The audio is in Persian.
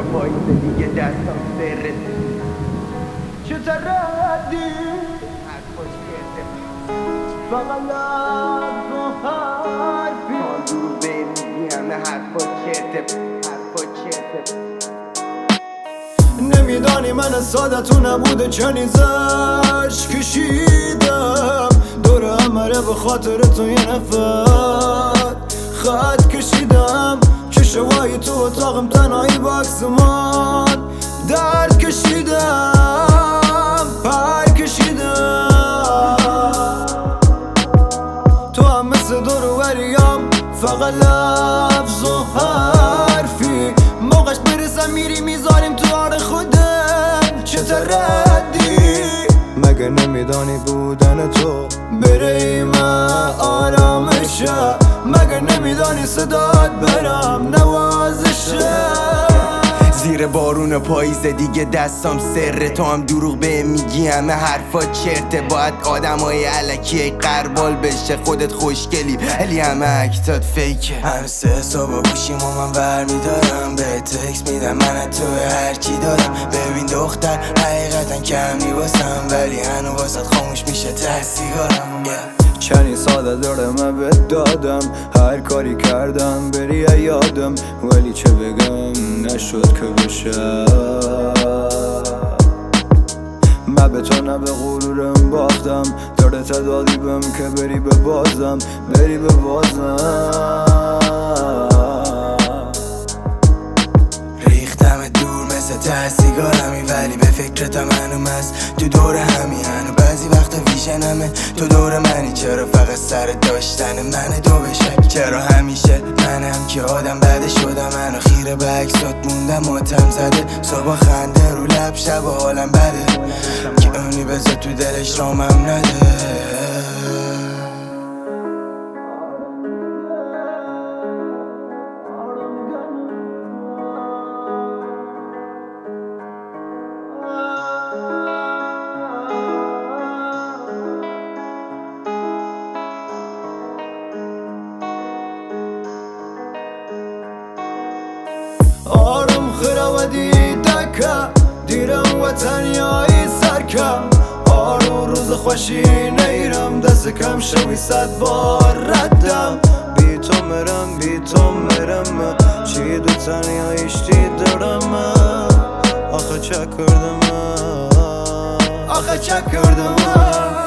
پاییزه دیگه دستم سره چه تردی حرفاش کرده فقط لب و حرفی تا دور بمیگی همه حرفا کرده نمیدانی من ساده تو نبوده چنین زش کشیدم دور همره به خاطر تو یه نفر خط کشیدم که شوای تو اتاقم تنهایی باکسمان درد کشیدم پر کشیدم تو هم مثل درووریم فقط لفظ و حرفی موقعش برسم میری میذاریم تو آر خودم چه تردی مگه نمیدانی بودن تو بریم آرامشه مگه نمیدانی صدات برم نوازشه زیر بارون پاییزه دیگه دستم سره تو هم دروغ به میگی همه حرفا چرته باید آدمای علکی قربال بشه خودت خوشگلی ولی همه اکتات فیکه همه سه صبح گوشیم و من برمیدارم به تکس میدم من تو هرچی دارم ببین دختر حقیقتا کمی واسم ولی هنو واسد خاموش میشه ته سیگارم چنین ساده داره من بهت دادم هر کاری کردم بری یادم ولی چه بگم نشد که بشه من به تو نه به غرورم باختم داره تدادی بهم که بری به بازم ریختم دور مثل ته سیگارمی ولی به فکرتم هنوم هست تو دور همی هنو بعضی وقتا ویژنمه تو دور منی چرا فقط سر داشتن من دو بشه چرا همیشه منم که آدم بده شدم منو خیره به عکسات موندم ماتم زده صبح خنده رو لب شب و حالم بده که اونی بذار تو دلش رامم نده آرام خراودی دکا دیرم و تنیایی سرکم آرو روز خوشی نیرم دست کم شوی 100 بار ردم بی تو مرم چی دو تنیاییش دیدارم آخه چه کردم